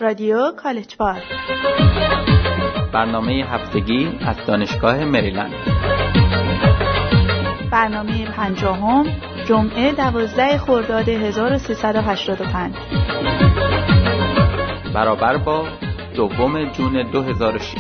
رادیو کالج بار، برنامه هفتگی از دانشگاه مریلند. برنامه 50 جمعه 12 خرداد 1385 برابر با 2 جون 2006.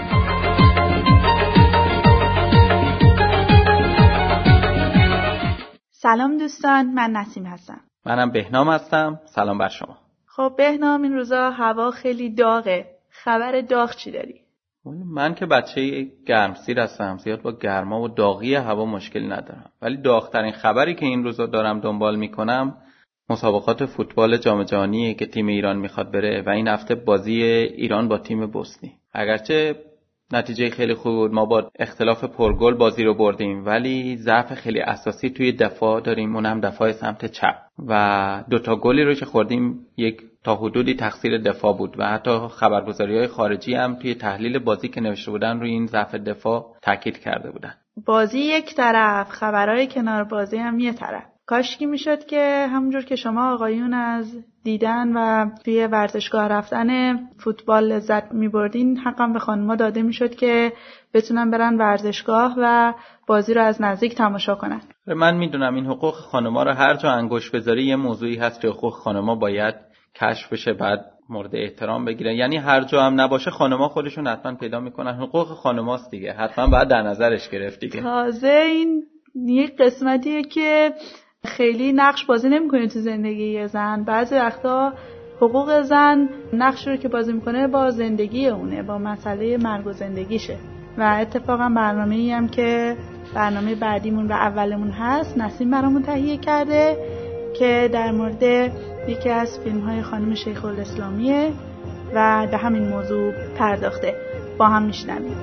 سلام دوستان، من نسیم هستم. منم بهنام هستم. سلام بر شما. خب بهنام، این روزا هوا خیلی داغه. خبر داغ چی داری؟ من که بچه گرمسیر هستم، زیاد با گرما و داغی هوا مشکلی ندارم، ولی داغترین خبری که این روزا دارم دنبال میکنم مسابقات فوتبال جام جهانیه که تیم ایران میخواد بره و این هفته بازی ایران با تیم بوسنی. اگرچه نتیجه خیلی خوب بود، ما با اختلاف پرگل بازی رو بردیم، ولی ضعف خیلی اساسی توی دفاع داریم، اونم دفاع سمت چپ، و 2 گلی رو که خوردیم یک تا حدودی تقصیر دفاع بود و حتی خبرگزاری‌های خارجی هم توی تحلیل بازی که نوشته بودن روی این ضعف دفاع تاکید کرده بودن. بازی یک طرف، خبرهای کنار بازی هم یه طرف. کاشکی میشد که همونجور که شما آقایون از دیدن و توی ورزشگاه رفتن فوتبال لذت میبردین، حقا به خانم‌ها داده میشد که بتونن برن ورزشگاه و بازی رو از نزدیک تماشا کنن. من میدونم این حقوق خانم‌ها رو هر جا انگشت بذاری یه موضوعی هست که حقوق خانم‌ها باید کشف بشه، بعد مورد احترام بگیره. یعنی هر جا هم نباشه خانم‌ها خودشون حتما پیدا میکنن، حقوق خانم‌هاست دیگه، حتما باید در نظرش گرفت دیگه. تازه این یک قسمتیه که خیلی نقش بازی نمی‌کنه تو زندگی زن. بعضی وقتا حقوق زن نقشی رو که بازی می‌کنه با زندگی اونه، با مسئله مرگ و زندگیشه. و اتفاقا برنامه‌ای هم که برنامه بعدیمون و اولمون هست، نسیم برامون تهیه کرده که در مورد یکی از فیلم‌های خانم شیخ الاسلامیه و به همین موضوع پرداخته. با هم میشنویم.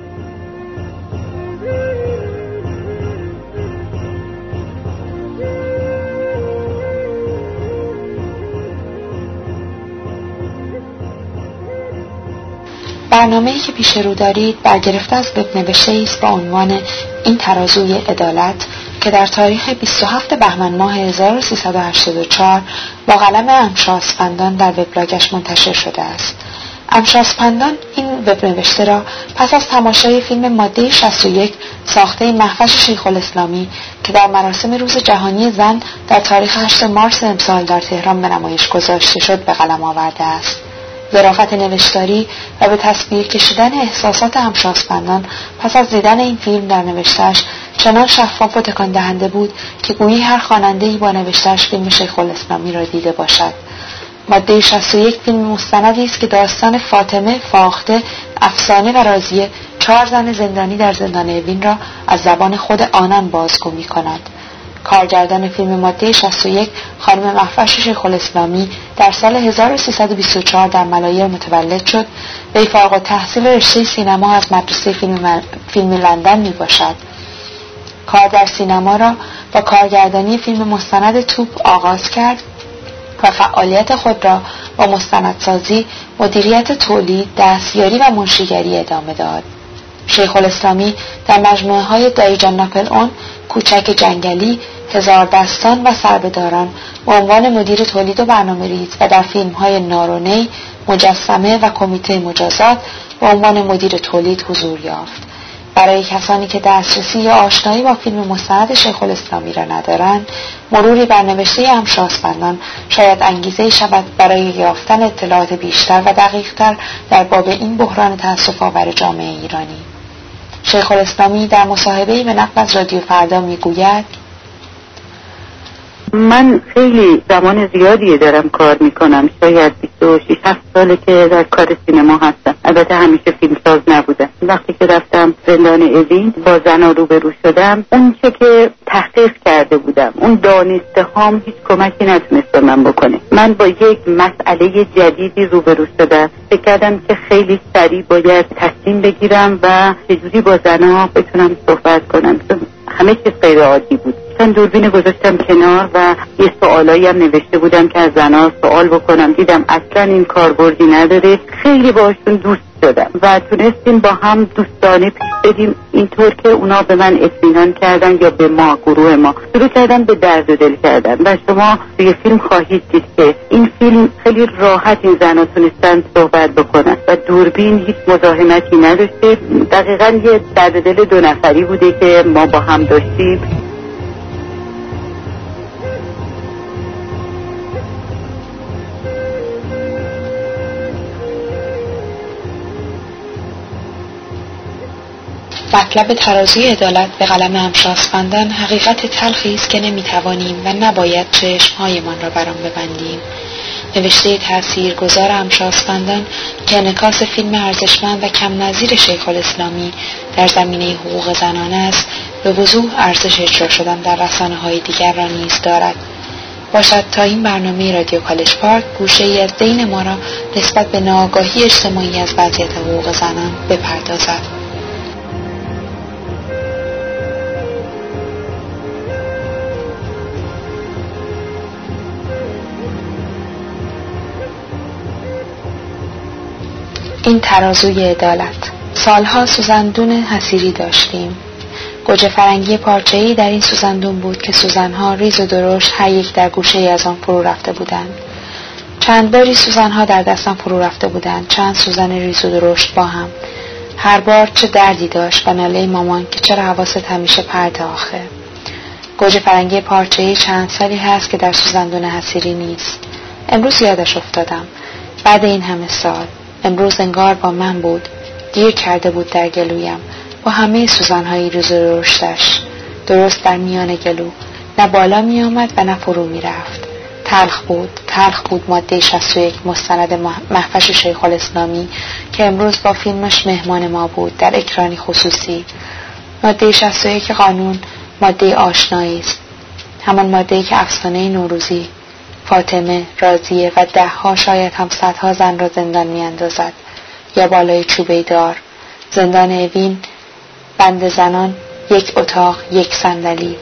برنامه‌ای که پیش رو دارید برگرفته از وب‌نوشته‌ای است با عنوان این ترازوی عدالت که در تاریخ 27 بهمن ماه 1384 با قلم امشاسپندان در وبلاگش منتشر شده است. امشاسپندان این وب‌نوشته را پس از تماشای فیلم ماده 61 ساخته مهوش شیخ الاسلامی که در مراسم روز جهانی زن در تاریخ 8 مارس امسال در تهران به نمایش گذاشته شد به قلم آورده است. ظرافت نوشتاری و به تصویر کشیدن احساسات امشاسپندان پس از دیدن این فیلم در نوشته‌اش چنان شفاف و تکان دهنده بود که گویی هر خواننده‌ای با نوشته‌اش فیلم شیخ الاسلامی را دیده باشد. ماده 61 فیلم مستندی است که داستان فاطمه، فاخته، افسانه و راضیه، 4 زن زندانی در زندان اوین را از زبان خود آنان بازگو می‌کند. کارگردان فیلم ماده 61 خانم مهوش شیخ الاسلامی در سال 1324 در ملایر متولد شد. وی فارغ التحصیل رشته سینما از مدرسه فیلم لندن می باشد. کار در سینما را با کارگردانی فیلم مستند توپ آغاز کرد و فعالیت خود را با مستندسازی، مدیریت تولید، دستیاری و منشیگری ادامه داد. شیخ الاسلامی در مجموعه‌های دایجان ناپلئون، کوچک جنگلی، هزار دستان و سربه‌داران به عنوان مدیر تولید و برنامه‌ریز و در فیلم‌های نارونی، مجسمه و کمیته مجازات به عنوان مدیر تولید حضور یافت. برای کسانی که دسترسی یا آشنایی با فیلم مستند شیخ الاسلامی را ندارند، مروری بر نوشته امشاسپندان شاید انگیزه‌ای شود برای یافتن اطلاعات بیشتر و دقیق‌تر در باب این بحران تأسف‌آور جامعه ایرانی. شیخ الاسلامی در مصاحبه‌ای به نقل از رادیو فردا میگوید: من خیلی زمان زیادی دارم کار میکنم، شاید 26-7 ساله که در کار سینما هستم. البته همیشه فیلمساز نبودم. وقتی که رفتم زندان اوین با زنها روبرو شدم، اون چه که تحقیق کرده بودم، اون دانسته هام هیچ کمکی نتونست من بکنه. من با یک مسئله جدیدی روبرو شدم. فکر کردم که خیلی سریع باید تصمیم بگیرم و چجوری با زنها بتونم صحبت کنم. همه چیز غیر عادی بود. اصلا دوربین گذاشتم کنار و یه سوالایی هم نوشته بودم که از زنها سوال بکنم. دیدم اصلا این کاربردی نداره. خیلی باشون دوست شدم و تونستیم با هم دوستانه پیش بدیم، اینطور که اونا به من اطمینان کردن یا به ما، گروه ما شروع کردن به درد و دل کردن. و شما توی فیلم خواهید دید که این فیلم خیلی راحت این زنها تونستن صحبت بکنن و دوربین هیچ مزاحمتی نداشته. دقیقاً یه درد دل دو نفری بوده که ما با هم داشتیم. مطلب ترازوی عدالت به قلم همشاسفندان حقیقت تلخی است که نمیتوانیم و نباید چشمهایمان را بر آن ببندیم. نوشته تاثیرگذار همشاسفندان که انعکاس فیلم ارزشمند و کم نظیر شیخ الاسلامی در زمینه حقوق زنان است، به وضوح ارزش اجرا شدن در رسانه‌های دیگر را نیز دارد. باشد تا این برنامه رادیو کالج پارک گوشه‌ای از ذهن ما را نسبت به ناآگاهی اجتماعی از وضعیت حقوق زنان بپردازد. این ترازوی عدالت. سالها سوزندون حصیری داشتیم. گوجه فرنگی پارچه‌ای در این سوزندون بود که سوزنها ریز و درشت هر یک در گوشه‌ای از آن فرو رفته بودند. چند باری سوزنها در دستم فرو رفته بودند، چند سوزن ریز و درشت با هم. هر بار چه دردی داشت و ناله مامان که چرا حواست همیشه پرده آخه. گوجه فرنگی پارچه‌ای چند سالی هست که در سوزندون حصیری نیست. امروز یادش افتادم. بعد این همه سال امروز انگار با من بود. گیر کرده بود در گلویم با همه سوزن‌های ریز و درشتش، درست در میان گلو. نه بالا می آمد و نه فرو می رفت. تلخ بود ماده 61 مستند مهوش شیخ الاسلامی که امروز با فیلمش مهمان ما بود در اکرانی خصوصی. ماده 61 قانون ماده آشنایی است، همان ماده‌ای که افسانه نوروزی، فاطمه، راضیه و ده‌ها شاید هم صدها زن را زندان می‌اندازد، یا بالای چوبه دار، زندان اوین، بند زنان، یک اتاق، یک صندلی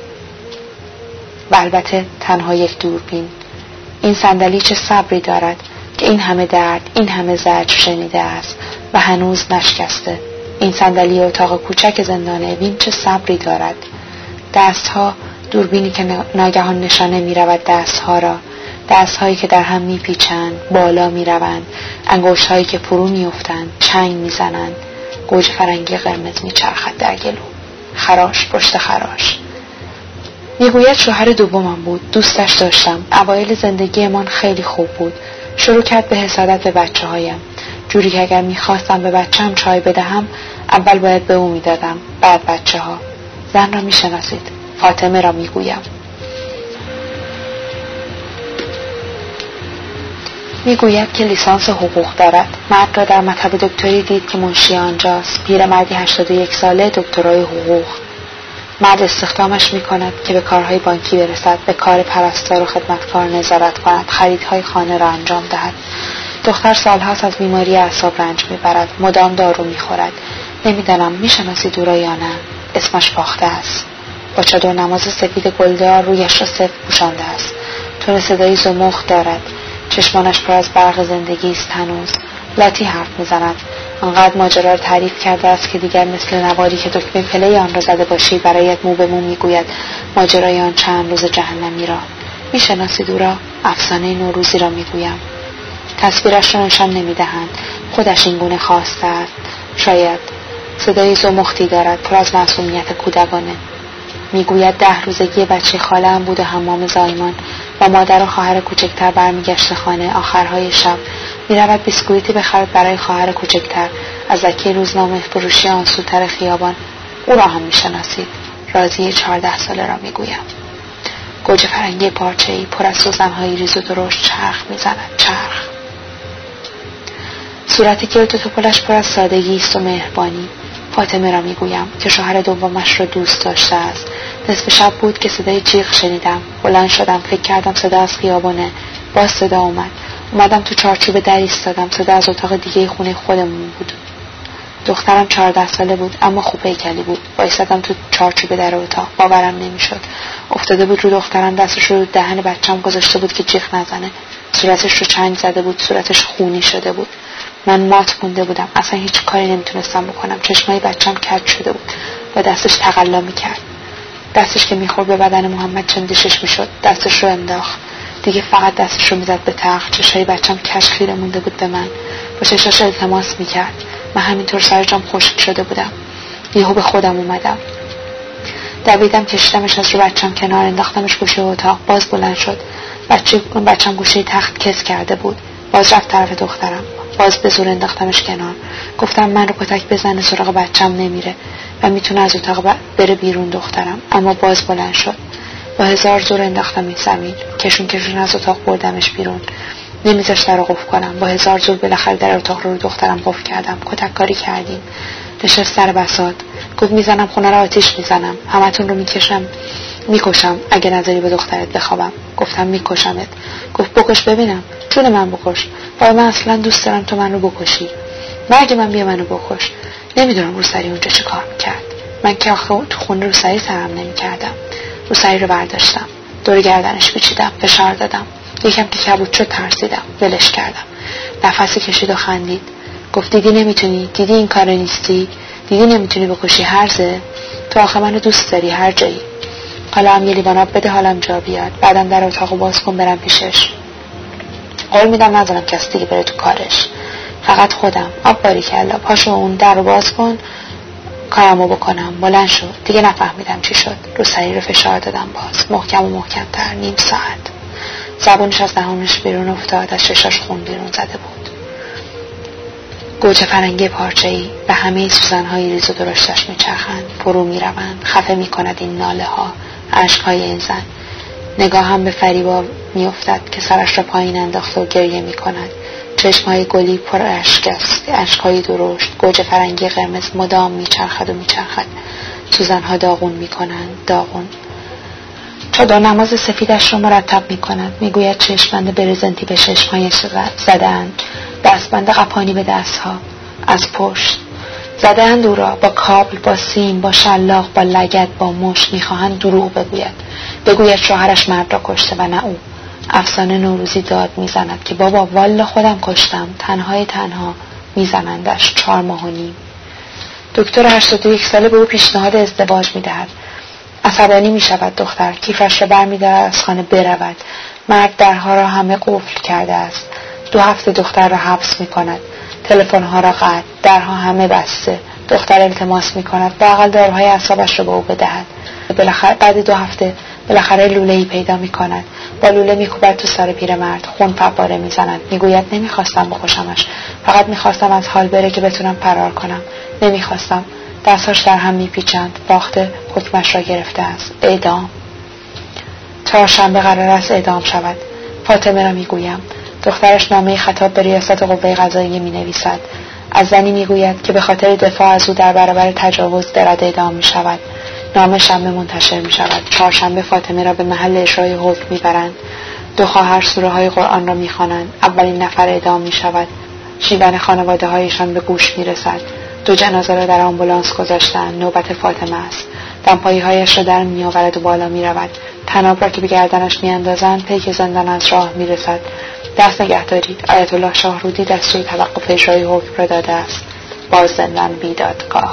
و البته تنها یک دوربین. این صندلی چه صبری دارد که این همه درد، این همه زجر شنیده است و هنوز نشکسته. این صندلی اتاق کوچک زندان اوین چه صبری دارد. دستها، دوربینی که ناگهان نشانه می‌رود دستها را، دست‌هایی که در هم می‌پیچند، بالا می‌روند، انگشت‌هایی که فرو می‌افتند، چنگ می‌زنند. گوجه فرنگی قرمز می‌چرخد در گلو. خراش پشت خراش. میگوید شوهر دومم بود. دوستش داشتم. اوایل زندگیمان خیلی خوب بود. شروع کرد به حسادت به بچه‌هایم. جوری که اگر می‌خواستم به بچه‌م چای بدهم، اول باید به او می‌دادم، بعد بچه‌ها. زن را می‌شناسید. فاطمه را می‌گویم. میگوید که لیسانس حقوق دارد. مرد را در مطب دکتری دید که منشی آنجاست. پیرمردی 81 ساله، دکترای حقوق. مرد استخدامش میکند که به کارهای بانکی برسد، به کار پرستار و خدمتکار نظارت کند، خریدهای خانه را انجام دهد. دختر سالهاست از بیماری اعصاب رنج میبرد، مدام دارو میخورد. نمیدانم میشناسید او را یا نه. اسمش فاخته است. با چادر نماز سفید گلدار رویش را سفت پوشانده است. تون صدایی زمخت دارد. چشمانش پر از برق زندگی است هنوز. لاتی حرف میزند. آنقدر ماجرا را تعریف کرده است که دیگر مثل نواری که دکمه پلی آن را زده باشی برایت مو به مو میگوید ماجرای آن چند روز جهنمی را. میشناسید او را؟ افسانه نوروزی را میگویم. تصویرش را نشان نمیدهند. خودش این گونه خواسته است. شاید. صدای زمختی دارد پر از معصومیت کودکانه. میگوید 10 روزگی بچه خاله‌ام بود و حمام زایمان و مادر و خواهر کوچکتر برمیگشت خانه. آخرهای شب میرود بیسکویتی بخرد برای خواهر کوچکتر از لکه روزنامه فروشی آن سوتر خیابان. او را هم میشناسید. راضیه 14 ساله را میگویم. گوجه فرنگی پارچه‌ای پر از سوزن‌های ریز و درشت چرخ میزند. چرخ. صورتی که توپلش پر از سادگی است و مهربانی. فاطمه را میگویم که شوهر دومش را دوست داشته است. نصف شب بود که صدای جیغ شنیدم. بلند شدم. فکر کردم صدا از خیابانه. باز صدا اومدم تو چارچوب در ایستادم. صدا از اتاق دیگه خونه خودمون بود. دخترم 14 ساله بود، اما خوب هیکلی بود. وایسادم تو چارچوب در اتاق، باورم نمیشد. افتاده بود رو دخترم، دستش رو دهن بچم گذاشته بود که جیغ نزنه. صورتش رو چنگ زده بود، صورتش خونی شده بود. من مات مونده بودم، اصلا هیچ کاری نمیتونستم بکنم. چشمای بچم کج شده بود، با دستش تقلا میکرد. دستش که میخورد به بدن محمد چندشش میشد. دستش رو انداخت، دیگه فقط دستش رو میزد به تخت. چشای بچم کج خیره مونده بود به من، با چشاش التماس میکرد. من همینطور سرجام خشک شده بودم. یهو به خودم اومدم، دویدم، کشیدمش از رو بچم کنار، انداختمش گوشه اتاق. باز بلند شد. بچم گوشه تخت کس کرده بود. باز رفت طرف دخترم، باز به زور انداختمش کنار. گفتم من رو کتک بزنه، سراغ بچم نمیره و میتونه از اتاق بره بیرون دخترم. اما باز بلند شد. با 1000 زور انداختمش زمین، کشون از اتاق بردمش بیرون. نمیذاشت در رو قفل کنم. با 1000 زور بالاخره در اتاق رو دخترم قفل کردم. کتک کاری کردیم. نشست سر بساط، گفت میزنم خونه رو آتیش میزنم، همتون رو میکشم اگه نذاری به دخترت بخوابم. گفتم میکشمت. گفت بکش ببینم. چون من بکش؟ وای من اصلا دوست دارم تو من رو بکشی. مرگ من بیا منو بکش. نمیدونم روسری اونجا چه کار میکرد. من که آخه تو خونه روسری سرم نمیکردم. روسری رو برداشتم، دور گردنش پیچیدم، فشار دادم. یکم که کبود شد ترسیدم، ولش کردم. نفسی کشید و خندید. گفت دیدی نمیتونی؟ دیدی این کار نیستی؟ دیدی نمیتونی بکشی؟ هرزه؟ تو آخه منو دوست داری هر جایی. حالا هم یه لیوان آب بده حالم جا بیاد. بعدم در اتاقو باز کن برم پیشش. قول میدم نذارم کسی دیگه بره تو کارش، فقط خودم. آب باریکلا. پاشو اون در رو باز کن کارمو بکنم. بلند شد. دیگه نفهمیدم چی شد. رو سری رو فشار دادم باز، محکم و محکم‌تر. نیم ساعت. زبونش از دهانش بیرون افتاد، از چشاش خون بیرون زده بود. گوجه فرنگی پارچه‌ای به همه سوزن‌های ریز و درشتش میچرخند، فرو میروند. خفه میکند این ناله ها، اشک‌های این زن. نگاهم به فریبا میافتد که سرش را پایین انداخته و گریه میکند. چشم‌های گلی پر اشک است، اشک‌های درشت. گوجه فرنگی قرمز مدام میچرخد و میچرخد. سوزن‌ها داغون میکنند، داغون. چادر نماز سفیدش را مرتب میکند. میگوید چشم‌بند برزنتی به چشم‌هایش زده‌اند، دستبند قپانی به دستها. از پشت زده‌اند او را با کابل، با سیم، با شلاق، با لگد، با مشت. میخواهند دروغ بگوید شوهرش مرد را کشته و نه او. افسانه نوروزی داد میزند که بابا والا خودم کشتم. تنها میزنندش. 4 ماه و نیم. دکتر 81 ساله به او پیشنهاد ازدواج میدهد. عصبانی میشود دختر. کیفش را برمی‌دارد از خانه برود. مرد درها را همه قفل کرده است. 2 هفته دختر را حبس میکند. تلفن‌ها را قطع، درها همه بسته. دختر التماس میکند لااقل داروهای اعصابش را به او بدهد. بالاخره بعد 2 هفته بالاخره لوله‌ای پیدا میکند. با لوله میکوبد تو سر پیرمرد. خون فواره میزند. میگوید نمیخواستم بکشمش، فقط میخواستم از حال بره که بتونم فرار کنم. نمیخواستم. دستاش در هم میپیچند. باخته حکمش را گرفته است. اعدام. 4 شنبه قرار است اعدام شود. فاطمه را میگویم. دخترش نامه خطاب به ریاست قوه قضاییه مینویسد. از زنی میگوید که به خاطر دفاع از او در برابر تجاوز دارد اعدام میشود. نامه شنبه منتشر میشود. 4 شنبه فاطمه را به محل اجرای حکم میبرند. 2 خواهر سوره های قرآن را میخوانند. اولین نفر اعدام میشود. شیون خانواده هایشان به گوش میرسد. 2 جنازه را در آمبولانس گذاشتند. نوبت فاطمه است. دمپایی هایش را در میآورد و بالا میرود. طناب را که به گردنش میاندازند پیک زندان از راه میرسد. دست نگه دارید. آیت الله شاهرودی دستور توقف اجرای حکم را داده است. باز زندان بیدادگاه.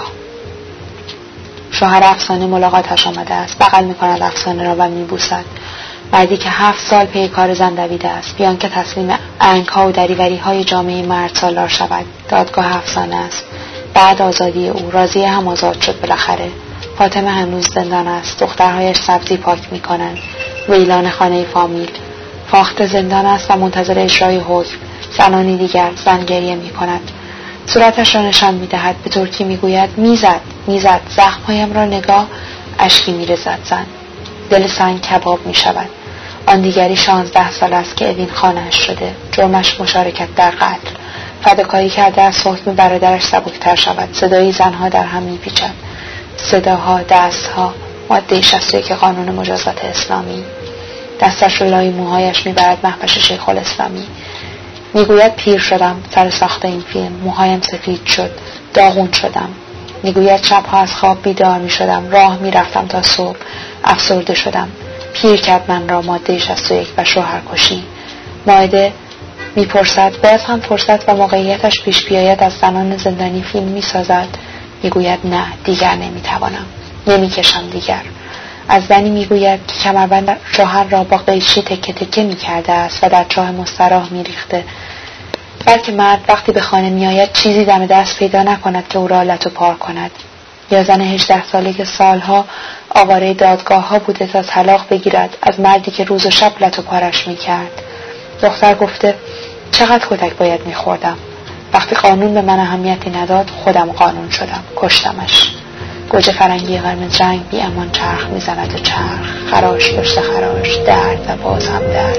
شوهر افسانه ملاقاتش آمده است. بغل میکند افسانه را و میبوسد. بعدی که 7 سال پی کار زن دویده است، بیان که تسلیم انگ‌ها و دریوری‌های جامعه مرد سالار شود. دادگاه افسانه است. بعد آزادی او. راضیه هم آزاد شد بالاخره. فاطمه هنوز زندان است. دخترهایش سبزی پاک میکنند. ویلان خانه فامیل. فاخته زندان است و منتظر اجرای حکم. زنانی دیگر. زن گریه میکند. صورتش را نشان میدهد. به ترکی میگوید میزد. زخمهایم را نگاه. اشکی میرزد زن. دل سنگ کباب میشود. آن دیگری 16 سال است که اوین خانه‌اش شده. جرمش مشارکت در قتل. فداکاری کرده از حکم برادرش سبکتر شود. صدای زنها در هم میپیچد. صداها، دستها. ماده 61 قانون مجازات اسلامی. دستش رو لای موهایش میبرد. مهبش شیخ الاسلامی. میگوید پیر شدم سر ساخت این فیلم. موهایم سفید شد. داغون شدم. میگوید شبها از خواب بیدار میشدم، راه میرفتم تا صبح. افسرده شدم. پیر کرد من را ماده 61 و شوهرکشی. مائده میپرسد باز هم فرصت و موقعیتش پیش بیاید از زنان زندانی فیلم میسازد. میگوید نه، دیگر نمیتوانم، نمیکشم دیگر. از زنی میگوید که کمربند شوهر را با قیچی تکه تکه میکرده است و در چاه مستراح میریخته، بلکه مرد وقتی به خانه میآید چیزی دم دست پیدا نکند که او را لتو پار کند. یا زن 18 ساله که سالها آواره دادگاه ها بوده تا طلاق بگیرد از مردی که روز و شب لتو پارش میکرد. دختر گفته چقدر کتک باید میخوردم. وقتی قانون به من اهمیتی نداد خودم قانون شدم، کشتمش. گوجه فرنگی قرمز رنگ بی امان چرخ میزند و چرخ، خراش پشت خراش، درد و باز هم درد.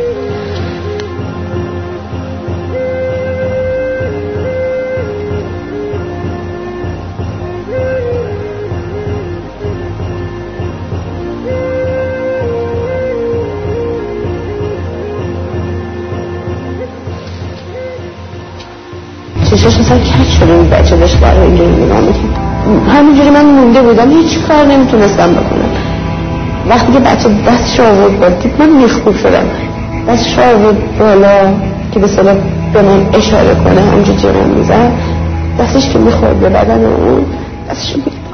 چشاش مثلا کج شده بود، بچه داشت برای اینجوری نگاه میکرد. همینجوری من مونده بودم، هیچ کار نمیتونستم بکنم. وقتی که بچه دستش آورد بالا دید من میخکوب شدم. دستش آورد بالا که به صلاح به من اشاره کنه، همجا جیرم میزن، دستش که میخورد به بدن اون، دستش رو بید.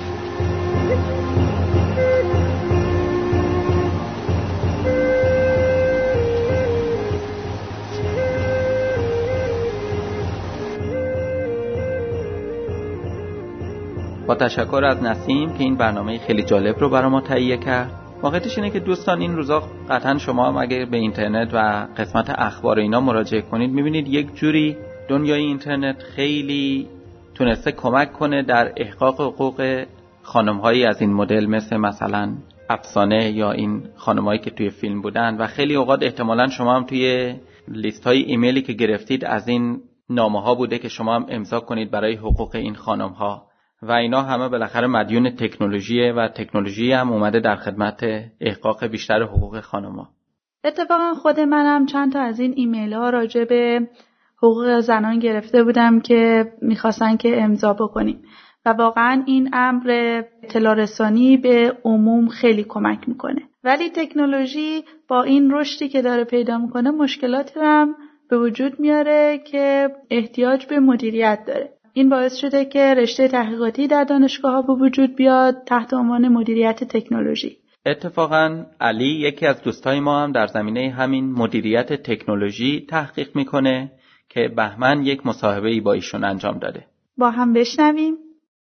با تشکر از نسیم که این برنامه خیلی جالب رو برای ما تهیه کرد. واقعیتش اینه که دوستان این روزا قطعا شما هم اگه به اینترنت و قسمت اخبار اینا مراجعه کنید میبینید یک جوری دنیای اینترنت خیلی تونسته کمک کنه در احقاق حقوق خانم‌هایی از این مدل مثلا افسانه یا این خانم‌هایی که توی فیلم بودن و خیلی اوقات احتمالاً شما هم توی لیست‌های ایمیلی که گرفتید از این نامه‌ها بوده که شما هم امضا کنید برای حقوق این خانم‌ها و اینا همه بالاخره مدیون تکنولوژیه و تکنولوژی هم اومده در خدمت احقاق بیشتر حقوق خانم‌ها. اتفاقا خود منم چند تا از این ایمیل‌ها راجع به حقوق زنان گرفته بودم که می‌خواستن که امضا بکنیم و واقعا این امر اطلاع رسانی به عموم خیلی کمک میکنه. ولی تکنولوژی با این رشدی که داره پیدا میکنه مشکلاتی هم به وجود میاره که احتیاج به مدیریت داره. این باعث شده که رشته تحقیقاتی در دانشگاه‌ها به وجود بیاد تحت عنوان مدیریت تکنولوژی. اتفاقاً علی یکی از دوستای ما هم در زمینه همین مدیریت تکنولوژی تحقیق میکنه که بهمن یک مصاحبه‌ای با ایشون انجام داده. با هم بشنویم.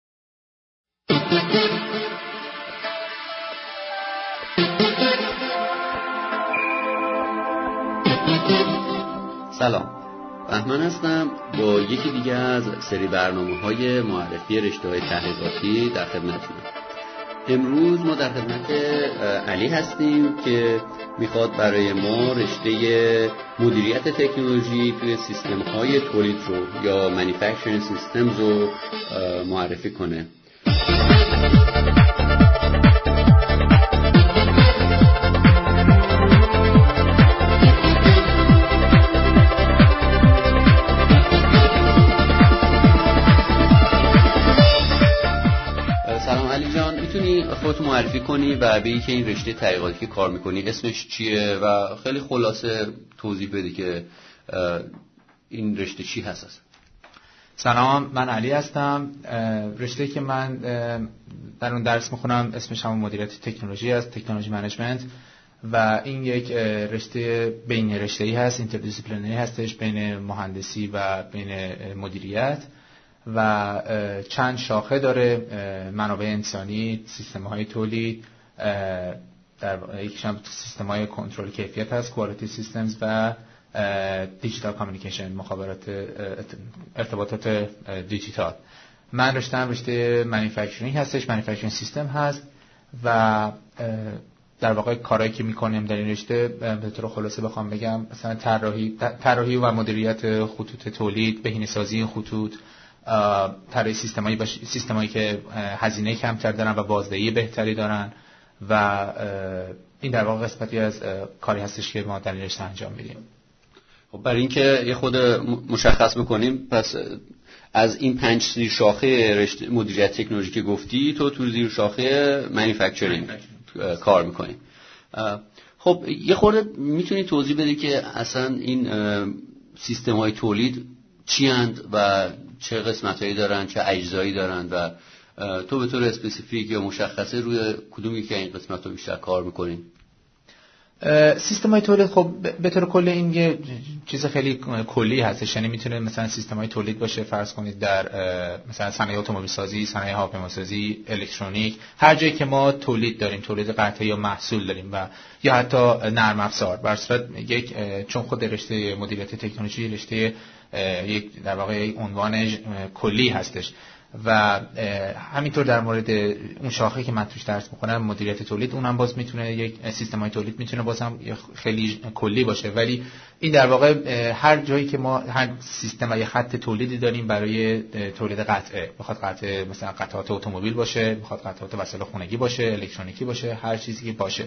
سلام، بهمن هستم با یکی دیگه از سری برنامه‌های معرفی رشته‌های تحقیقاتی در خدمتتونم. امروز ما در خدمت علی هستیم که میخواد برای ما رشته مدیریت تکنولوژی توی سیستم‌های تولید رو یا manufacturing systems رو معرفی کنه. خودت معرفی کنی و بگی که این رشته تحقیقاتی که کار میکنی اسمش چیه و خیلی خلاصه توضیح بده که این رشته چی هست. سلام، من علی هستم. رشته که من در اون درس میخونم اسمش هم مدیریت تکنولوژی است، تکنولوژی منیجمنت، و این یک رشته بین رشته‌ای هست، اینتردیسیپلینری هستش بین مهندسی و بین مدیریت و چند شاخه داره: منابع انسانی، سیستم‌های تولید، در یکیش هم سیستم‌های کنترل کیفیت هست، کوالیتی سیستمز، و دیجیتال کامیونیکیشن، مخابرات، ارتباطات دیجیتال. من رشته‌ام رشته مانیفکتورینگ هستش، مانیفکتورینگ سیستم هست و در واقع کارهایی که می‌کنیم در این رشته به طور خلاصه بخوام بگم مثلا طراحی و مدیریت خطوط تولید، بهینه‌سازی خطوط، طراحی سیستمایی که هزینه کمتر دارن و بازدهی بهتری دارن و این در واقع قسمتی از کاری هستش که ما در این رشته انجام میدیم. خب برای اینکه یه خود مشخص بکنیم، پس از این 5 زیر شاخه مدیریت تکنولوژی که گفتی تو زیر شاخه مانیفکتچرینگ کار میکنی. خب یه خورده میتونی توضیح بدی که اصلا این سیستم های تولید چی هستند و چه قسمتایی دارن، چه اجزایی دارن و تو به طور اسپسیفیک یا مشخصه روی کدوم یکی این قسمت رو بیشتر کار میکنین؟ سیستم های تولید خب به طور کلی این یه چیز خیلی کلی هستش، یعنی میتونه مثلا سیستم های تولید باشه، فرض کنید در مثلا صنایع اتومبیل سازی، صنایع هواپیماسازی، الکترونیک، هر جایی که ما تولید داریم، تولید قطعه یا محصول داریم و یا حتی نرم افزار، بر صورت یک چون خود رشته مدیریت تکنولوژی رشته یک در واقع عنوان کلی هستش و همینطور در مورد اون شاخه که من توش درس میکنم مدیریت تولید، اونم باز میتونه یک سیستم های تولید میتونه بازم خیلی کلی باشه، ولی این در واقع هر جایی که ما هر سیستم و یه خط تولیدی داریم برای تولید قطعه، بخواد قطعه مثلا قطعات اتومبیل باشه، بخواد قطعات وسایل خانگی باشه، الکترونیکی باشه، هر چیزی که باشه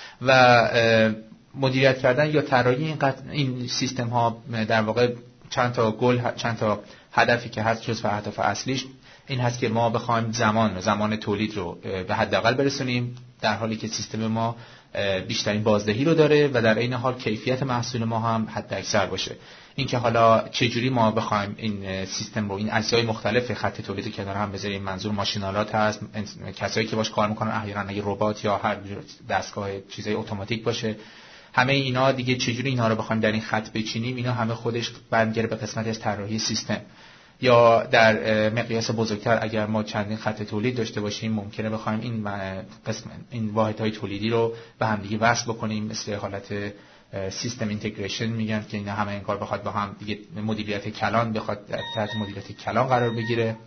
و مدیریت کردن یا طراحی این سیستم ها در واقع چند تا هدفی که هست جزو اهداف اصلیش این هست که ما بخوایم زمان تولید رو به حداقل برسونیم، در حالی که سیستم ما بیشترین بازدهی رو داره و در عین حال کیفیت محصول ما هم حداکثر باشه. این که حالا چجوری ما بخوایم این سیستم رو، این اجزای مختلف خط تولید رو کنار هم بذاریم، منظور ماشینالات هست، کسایی که باش کار میکنن احیانا اگه ربات یا هر دستگاه چیزای اتوماتیک باشه، همه اینا دیگه چجوری اینا رو بخوایم در این خط بچینیم، اینا همه خودش برمیگره به قسمتی از طراحی سیستم. یا در مقیاس بزرگتر اگر ما چندین خط تولید داشته باشیم ممکنه بخوایم این واحدهای تولیدی رو به هم دیگه وصل بکنیم، مثل حالت سیستم اینتگریشن میگن که اینا همه این کار بخواد با هم دیگه مدیریت کلان بخواد تحت مدیریت کلان قرار بگیره.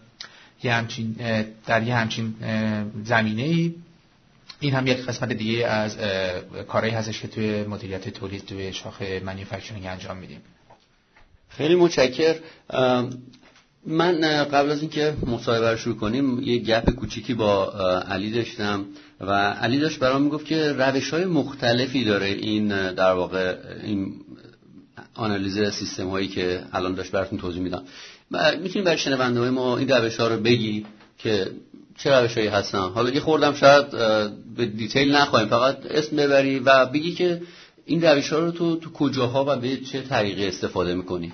در یه همچین زمینه‌ای این هم یک قسمت دیگه از کارهایی هستش که توی مدیریت تولید توی شاخه مانیفکتچرینگ انجام میدیم. خیلی متشکرم. من قبل از اینکه مصاحبه رو شروع کنیم یه گپ کوچیکی با علی داشتم و علی داشت برام میگفت که روش‌های مختلفی داره این در واقع این آنالیز سیستم هایی که الان داشت براتون توضیح میدم. میتونیم برای شنونده‌های ما این روش‌ها رو بگی که چه روش‌هایی هستن؟ حالا یه خوردم شاید به دیتیل نخواهیم، فقط اسم ببری و بگی که این روش‌ها رو تو کجاها و به چه طریقی استفاده می‌کنی.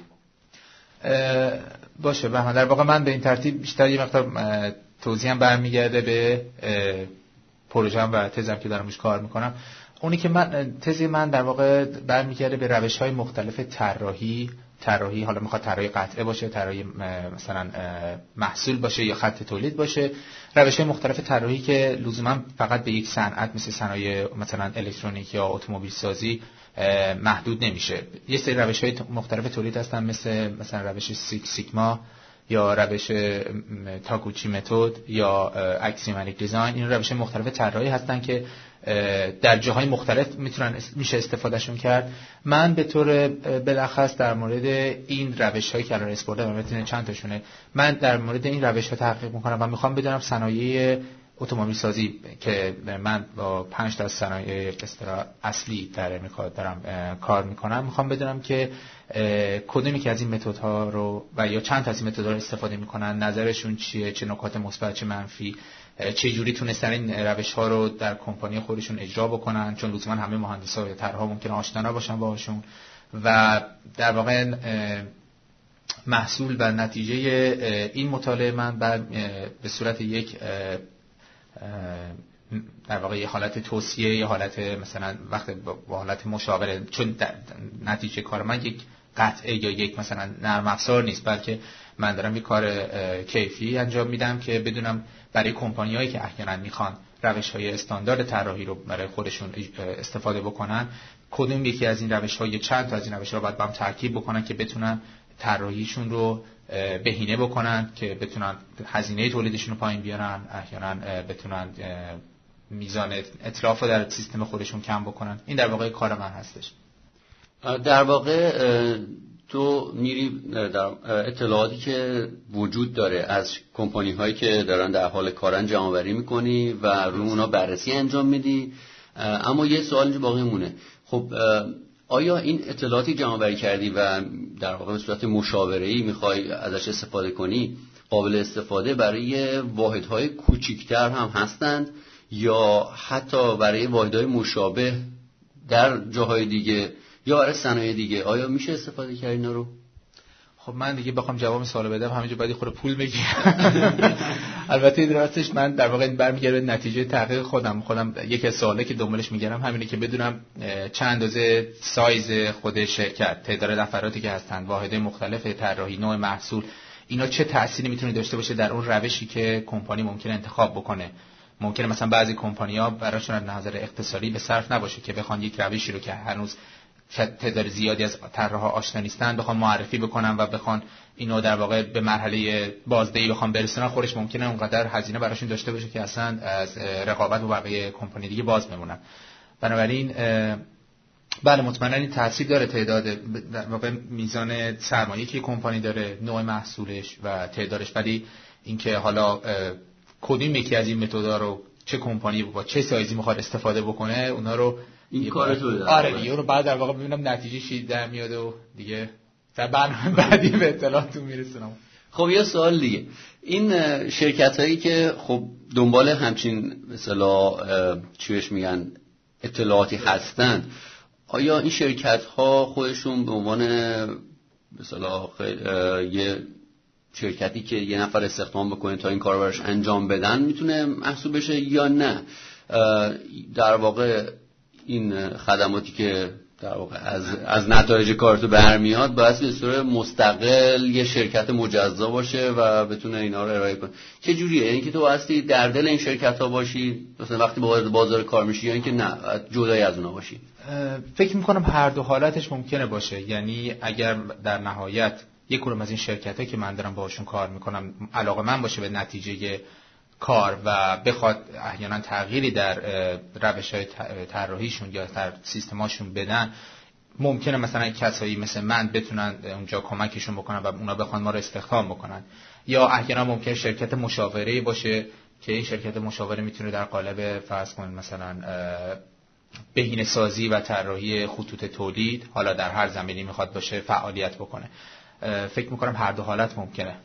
باشه در واقع من به این ترتیب بیشتر یه مقدار توضیحم برمیگرده به پروژه‌ام و تزم که دارم روش کار میکنم. اونی که تزی من در واقع برمیگرده به روش‌های مختلف طراحی، حالا میخواد طراحی قطعه باشه، طراحی مثلا محصول باشه یا خط تولید باشه، روش‌های مختلف طراحی که لزوما فقط به یک صنعت مثل صنایع مثلا الکترونیک یا اتومبیل سازی محدود نمیشه. یه سری روش‌های مختلف تولید هستن مثلا روش سیکس سیگما یا روش تاکوچی متد یا اکسیوماتیک دیزاین. این روش مختلف طراحی هستن که در جاهای مختلف میشه استفادهشون کرد. من به طور بلخص در مورد این روش‌هایی که الان اسپورت البته چند تاشونه، من در مورد این روش‌ها تحقیق میکنم و میخوام بدونم صنایع اتومبیل سازی که من با 5 تا صنایع اصلی در امریکا دارم کار میکنم، میخوام بدونم که کدومی که از این متدها رو و یا چند تا از این متدها رو استفاده میکنن، نظرشون چیه، چه نکات مثبت چه منفی، چه جوری تونستن این روش‌ها رو در کمپانی خودشون اجرا بکنن، چون لزوما همه مهندسا یا طراحا ممکنه آشنا نباشن باهاشون و در واقع محصول و نتیجه این مطالعه من به صورت یک در واقع یه حالت توصیه یا حالت مثلا وقت با حالت مشاوره، چون نتیجه کار من یک قطعه یا یک مثلا نرم افزار نیست، بلکه من دارم یک کار کیفی انجام میدم که بدونم برای کمپانیایی که احیانا میخوان روش‌های استاندارد طراحی رو برای خودشون استفاده بکنن، کدوم یکی از این روش‌ها یا چند تا از این روش‌ها رو باید با هم ترکیب بکنن که بتونن طراحیشون رو بهینه بکنن، که بتونن هزینه تولیدشون رو پایین بیارن، احیانا بتونن میزان اتلاف رو در سیستم خودشون کم بکنن. این در واقع کار من هستش. در واقع تو میری در اطلاعاتی که وجود داره از کمپانی هایی که دارن در حال کارن جمع‌آوری میکنی و روی اونا بررسی انجام میدی. اما یه سوال اینجا باقی مونه. خب آیا این اطلاعاتی جمع آوری کردی و در واقع به صورت مشاوره‌ای میخوای ازش استفاده کنی، قابل استفاده برای واحدهای کوچکتر هم هستند یا حتی برای واحدهای مشابه در جاهای دیگه یا برای صنایع دیگه؟ آیا میشه استفاده کرد اینا رو؟ خب من دیگه بخوام جواب سوال بدم همینجا باید خود پول بگیرم. البته راستش من در واقع برمیگرده به نتیجه تحقیق خودم یکی از سوالاتی که دنبالش میگردم همینه که بدونم چند اندازه سایز خود شرکت، تعداد نفراتی که هستن، واحدهای مختلف طراحی، نوع محصول، اینا چه تأثیری میتونه داشته باشه در اون روشی که کمپانی ممکنه انتخاب بکنه. ممکنه مثلا بعضی کمپانی‌ها براشون از نظر اقتصادی به صرف نباشه که بخوان یک روشی رو که هنوز تعداد زیادی از طراحا آشنا نیستن بخوان معرفی بکنن و بخوان اینو در واقع به مرحله بازدهی بخوان برسونن، خودش ممکنه اونقدر هزینه براشون داشته باشه که اصلا از رقابت با بقیه کمپانی دیگه باز بمونن. بنابراین بله مطمئنا این تاثیر داره، تعداد در واقع میزان سرمایه‌ای که کمپانی داره، نوع محصولش و تعدادش، ولی اینکه حالا کدوم یکی از این متدها رو چه کمپانی با چه سایزی میخواد استفاده بکنه اونا رو این کار تو داره. آره دیگه رو بعد در واقع ببینم نتیجه چی در میاد و دیگه در برنامه بعدی به اطلاعاتتون میرسونم. خب یه سوال دیگه، این شرکتایی که خب دنبال همچین مثلا چی بهش میگن اطلاعاتی هستند، آیا این شرکت ها خودشون به عنوان مثلا یه شرکتی که یه نفر استخدام بکنه تا این کار براش انجام بدن میتونه محسوب بشه یا نه؟ در واقع این خدماتی که در واقع از نتایج کارتو برمیاد باید به صورت مستقل یه شرکت مجزا باشه و بتونه اینا رو ارائه کنه. چه جوریه؟ یعنی که تو واسطی در دل این شرکت ها باشی مثلا وقتی وارد بازار کار میشی، یا اینکه نه جدای از اونها باشی؟ فکر میکنم هر دو حالتش ممکنه باشه. یعنی اگر در نهایت یک کدوم از این شرکت‌ها که من دارم باهاشون کار میکنم علاقه من باشه به نتیجه کار و بخواد احیانا تغییری در روش‌های طراحیشون یا در سیستماشون بدن، ممکنه مثلا کسایی مثل من بتونن اونجا کمکشون بکنن و اونا بخوان ما رو استخدام بکنن. یا احیانا ممکنه شرکت مشاوره‌ای باشه که این شرکت مشاوره میتونه در قالب فرض کن مثلا بهینه‌سازی و طراحی خطوط تولید، حالا در هر زمینی میخواد باشه، فعالیت بکنه. فکر میکنم هر دو حالت ممکنه.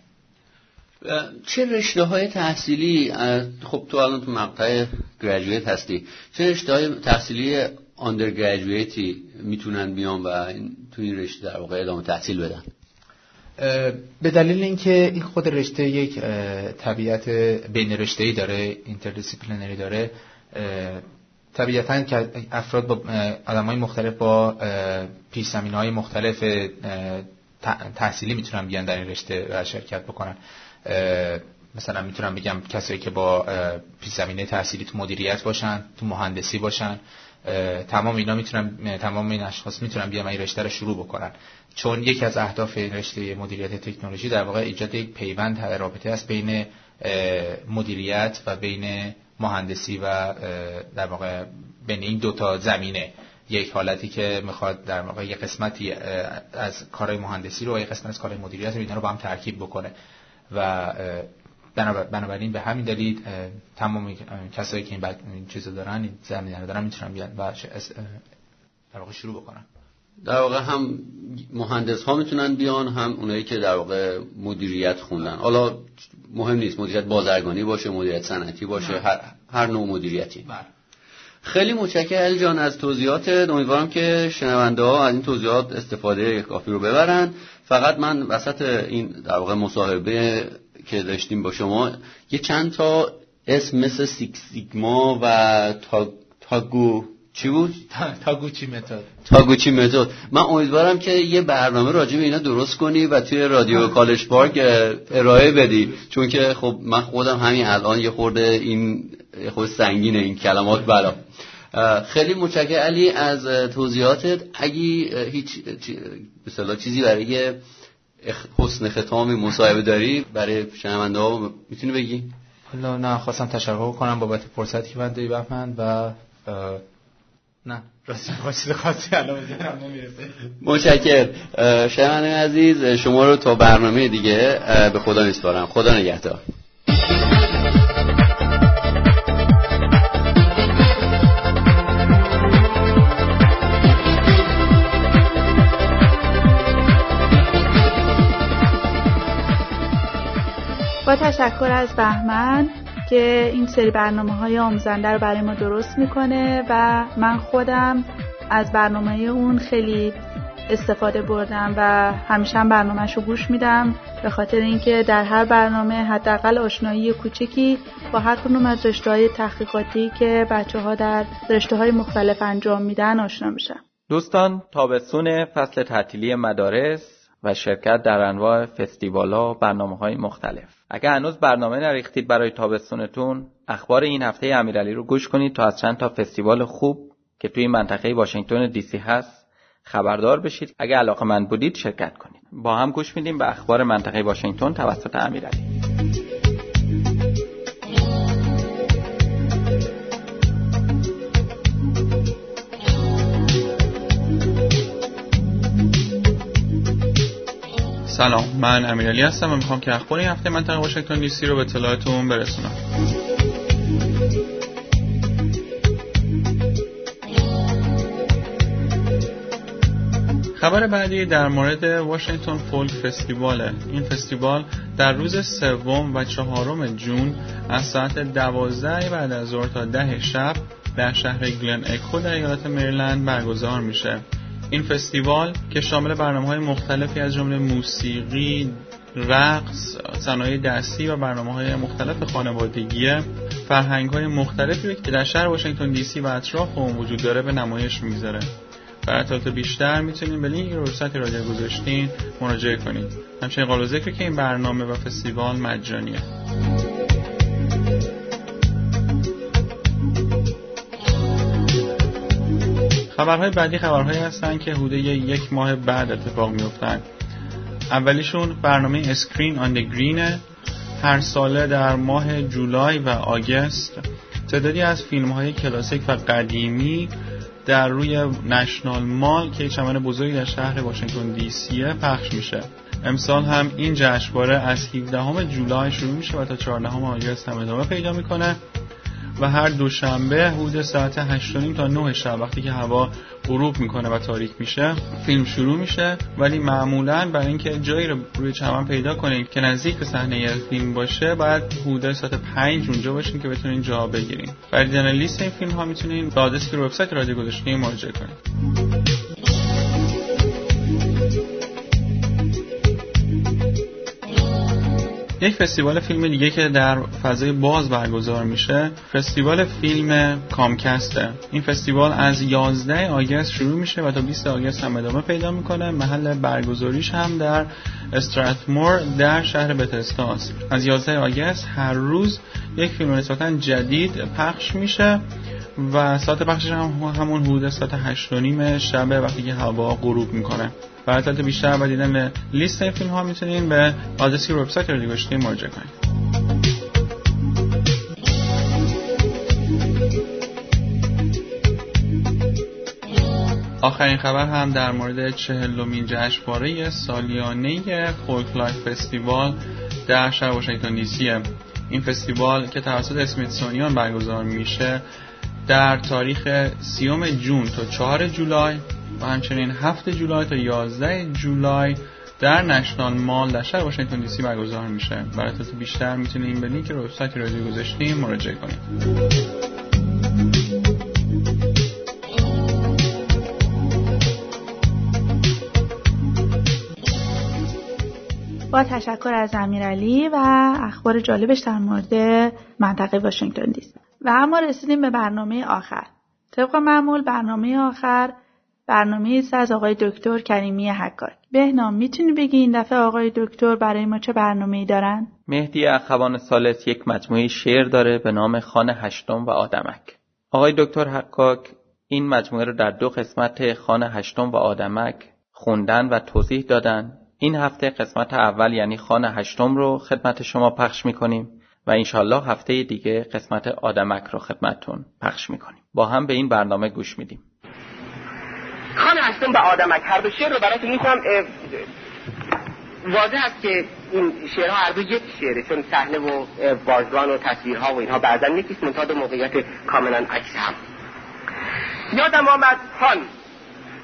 چه رشته‌های تحصیلی، خب تو الان تو مقطع گریجویت هستی، چه رشته‌های تحصیلی آندرگریجویتی میتونن بیان و تو این رشته در واقع ادامه تحصیل بدن؟ به دلیل اینکه این خود رشته یک طبیعت بین رشته‌ای داره، اینتردیسیپلینری داره، طبیعتاً که افراد با آدم‌های مختلف با پیش‌زمینه‌های مختلف تحصیلی میتونن بیان در این رشته و شرکت بکنن. مثلا میتونم بگم کسایی که با پیش‌زمینه تحصیلی تو مدیریت باشن، تو مهندسی باشن، تمام این اشخاص میتونن بیان این رشته رو شروع بکنن. چون یکی از اهداف این رشته مدیریت تکنولوژی در واقع ایجاد یک پیوند، رابطه است بین مدیریت و بین مهندسی و در واقع بین این دوتا زمینه. یک حالتی که میخواد در واقع یک قسمتی از کارهای مهندسی رو و یک قسمت از کارهای مدیریت رو اینا رو با هم ترکیب بکنه و بنابراین به همین دلیل تمام کسایی که این چیزو دارن، این زمینه رو دارن، میتونن بیان و در واقع شروع بکنن. در واقع هم مهندس ها میتونن بیان، هم اونایی که در واقع مدیریت خوندن. حالا مهم نیست مدیریت بازرگانی باشه، مدیریت صنعتی باشه، هر نوع مدیریتی. خیلی متشکرم علی جان از توضیحاتت. امیدوارم که شنونده ها از این توضیحات استفاده کافی رو ببرن. فقط من وسط این در واقع مصاحبه که داشتیم با شما یه چند تا اسم مثل سیکس سیگما و تاگو چی بود؟ تاگوچی متد. من امیدوارم که یه برنامه راجع به اینا درست کنی و توی رادیو کالج پارک ارائه بدی، چون که خب من خودم همین الان یه خورده سنگینه این کلمات برام. خیلی متشکرم علی از توضیحاتت. اگه هیچ مثلا چیزی برای حسن ختام مصاحبه داری برای شنونده ها میتونی بگی؟ نه، خواستم تشکر کنم بابت فرصتی که من دادی بهمن و نه راستی چیز خاصی الان بزنم نمیرسه. متشکرم شنوندگان عزیز، شما رو تا برنامه دیگه به خدا میسپارم. خدا نگهدار. با تشکر از بهمن که این سری برنامه‌های آموزنده رو برای ما درست میکنه و من خودم از برنامه اون خیلی استفاده بردم و همیشه هم برنامه‌ش رو گوش میدم، به خاطر اینکه در هر برنامه حداقل آشنایی کوچکی با هر کدوم از رشته‌های تحقیقاتی که بچه‌ها در رشته‌های مختلف انجام میدن آشنا میشن. دوستان، تابستون فصل تعطیلی مدارس و شرکت در انواع فستیوالا و برنامه‌های مختلف. اگه هنوز برنامه نریختید برای تابستونتون، اخبار این هفته امیرعلی رو گوش کنید تا از چند تا فستیوال خوب که توی منطقه واشنگتن دی سی هست خبردار بشید. اگه علاقه‌مند بودید شرکت کنید. با هم گوش میدیم به اخبار منطقه واشنگتن توسط امیرعلی. سلام، من امیرعلی هستم و میخوام که اخبار این هفته منطقه واشنگتن دی سی رو به اطلاعتون برسونم. خبر بعدی در مورد واشنگتن فولک فستیواله. این فستیوال در روز 3 و 4 جون از ساعت 12 بعد از ظهر تا 10 شب در شهر گلن اکو در ایالت مریلند برگزار میشه. این فستیوال که شامل برنامه‌های مختلفی از جمله موسیقی، رقص، صنایع دستی و برنامه‌های مختلف خانوادگی، فرهنگ‌های مختلفی که در شهر واشنگتن دی سی و اطراف اون وجود داره به نمایش میگذاره. برای اطلاعات بیشتر میتونید به لینک وبسایت رادیو گذاشتین مراجعه کنید. همچنین قابل ذکره که این برنامه و فستیوال مجانیه. خبرهای بعدی خبرهایی هستن که حدود 1 ماه بعد اتفاق میفتن. اولیشون برنامه اسکرین آن دی گرینه. هر ساله در ماه جولای و آگست تعدادی از فیلم‌های کلاسیک و قدیمی در روی نشنال مال که چمن بزرگی در شهر واشنگتن دی سی پخش میشه. امسال هم این جشنواره از 17 جولای شروع میشه و تا 14 آگوست هم ادامه پیدا میکنه و هر دوشنبه حدود ساعت 8:30 تا 9 شب وقتی که هوا غروب میکنه و تاریک میشه فیلم شروع میشه، ولی معمولاً برای اینکه جایی رو روی چمن پیدا کنین که نزدیک به صحنه فیلم باشه باید حدود ساعت 5 اونجا باشین که بتونین جا بگیرین. برای دیدن لیست این فیلم ها میتونین به آدرسی که رو وبسایت رادیو گذاشتیم مراجعه کنین. یک فستیوال فیلم دیگه که در فضای باز برگزار میشه فستیوال فیلم کامکسته. این فستیوال از 11 آگوست شروع میشه و تا 20 آگوست هم ادامه پیدا میکنه. محل برگزاریش هم در استراتمور در شهر بتستا است. از 11 آگوست هر روز یک فیلم نسبتاً جدید پخش میشه و ساعت پخشش هم همون حدود ساعت 8:30 شب وقتی که هوا غروب میکنه. برای اطلاعات بیشتر و دیدن لیست این فیلم ها میتونین به آدرسی وبسایت رادیو گذاشتیم مراجعه کنید. آخرین خبر هم در مورد 40مین جشنواره سالیانه فولک لایف فستیوال در شهر واشنگتن دی سی. این فستیوال که توسط اسمیتسونیان برگزار میشه در تاریخ 30 جون تا 4 جولای و همچنین 7 جولای تا 11 جولای در نشنال مال در شهر واشنگتن دی سی برگزار میشه. برای اطلاعات بیشتر میتونید به لینک وبسایت رادیو گذاشتیم مراجعه کنید. با تشکر از امیرعلی و اخبار جالبش در مورد منطقه واشنگتن دی سی. و اما رسیدیم به برنامه آخر. طبق معمول برنامه آخر برنامه است از آقای دکتر کریمی حکاک. بهنام میتونی بگی این دفعه آقای دکتر برای ما چه برنامه‌ای دارن؟ مهدی اخوان ثالث یک مجموعه شعر داره به نام خان هشتم و آدمک. آقای دکتر حکاک این مجموعه رو در 2 قسمت خان هشتم و آدمک خوندن و توضیح دادن. این هفته قسمت اول یعنی خان هشتم رو خدمت شما پخش میکنیم و انشالله هفته دیگه قسمت آدمک رو خدمتتون پخش میکنیم. با هم به این برنامه گوش میدیم. خان هشتم و آدمک هر دو شعر رو براتون میخونم. واضح است که این شعرها هر دو یک شعره، چون صحنه و بازگان و تصویرها و اینها بعضا یکیست، منتها دو موقعیت کاملا عکس هم. یادم آمد خان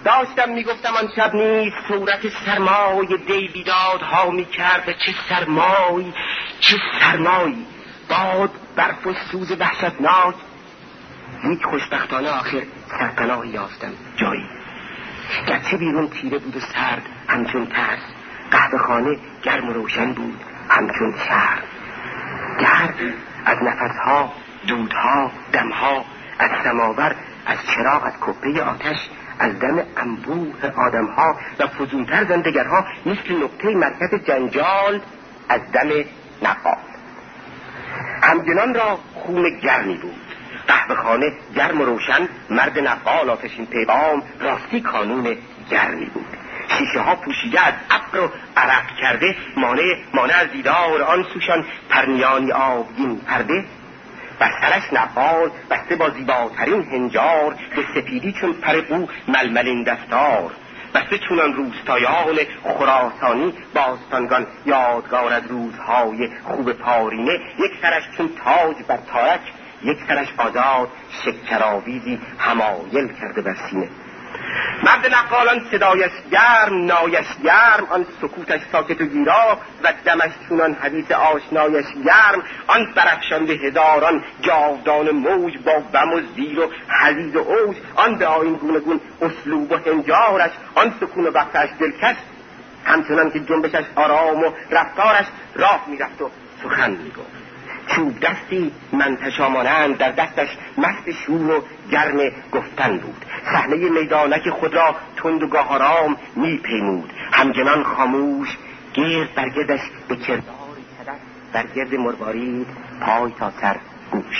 داشتم میگفتم آن شب نیز صورت سرمای دی بیدادها میکرد و چه سرمایی چه سرمایی، باد برف و سوز وحشتناک. یک خوشبختانه آخر سرپناهی یافتم، جایی گرچه بیرون تیره بود و سرد همچون ترس، قهوه خانه گرم و روشن بود همچون شهر، گرد از نفسها، دودها، دمها، از سماور، از چراغ، از کپه آتش، از دم انبوه آدمها و فزونتر زندگرها، مثل نقطه مرکز جنجال از دم نقال. همگنان را خون گرمی بود، قهوه خانه گرم و روشن، مرد نقال آتشین پیغام، راستی کانون گرمی بود. شیشه ها پوشیده از ابر و عرق کرده، مانع از دیدار آن سوشان پرنیانی آبگین پرده. بر سرش نقال بسته با زیباترین هنجار، به سپیدی چون پر او ململین دستار، بسته چونان روستایان خراسانی، باستانگان یادگار از روزهای خوب پارینه. یک سرش چون تاج بر تارک، یک سرش آزاد شکرآویزی همایل کرده بر سینه. مرد نقالان صدایش گرم، نایش گرم، آن سکوتش ساکت و گیرا و دمش چونان حدیث آشنایش گرم. آن برافشانده هزاران جاودان موج با بم و زیر و حزیز و اوج، آن به آیین گونه گون اسلوب و هنجارش، آن سکون و وقتش دلکش، همچنان که جنبشش آرام و رفتارش راه میرفت و سخن میگفت. چوب دستی منتشا مانند در دستش مست شور و گرم گفتن بود. صحنه میدانک خود را تند و گاه آرام میپیمود، همچنان خاموش، گرد برگردش به کردار صدف، برگرد مروارید پای تا سر گوش.